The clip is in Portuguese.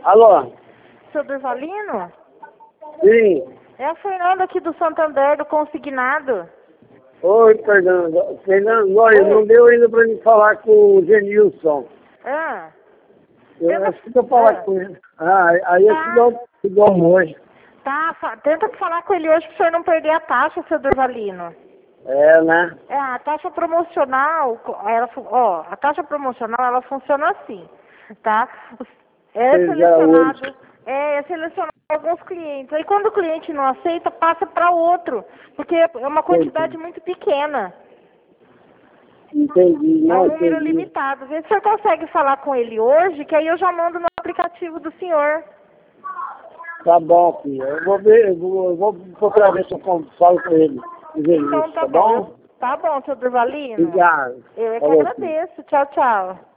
Alô? Seu Durvalino? Sim. É a Fernanda aqui do Santander, do Consignado. Oi, Fernando. Fernando, olha, não deu ainda pra mim falar com o Genilson. Ah, Eu acho que eu falar com ele. Aí eu te dou um oi. tá, tenta falar com ele hoje para o senhor não perder a taxa, seu Durvalino. É, né? É, a taxa promocional, a taxa promocional, ela funciona assim, tá? É Seja selecionado, hoje. é selecionado alguns clientes. Aí quando o cliente não aceita, passa para outro, porque é uma quantidade muito pequena. Entendi, É um não número entendi. limitado. Vê se o senhor consegue falar com ele hoje, que aí eu já mando no aplicativo do senhor. Tá bom, filho. Eu vou ver, eu vou procurar ver se eu falo com ele. O Então Genilson, tá tá bom. bom? Tá bom, seu Durvalino. Obrigado. Eu é que Falou, filho. agradeço. Tchau, tchau.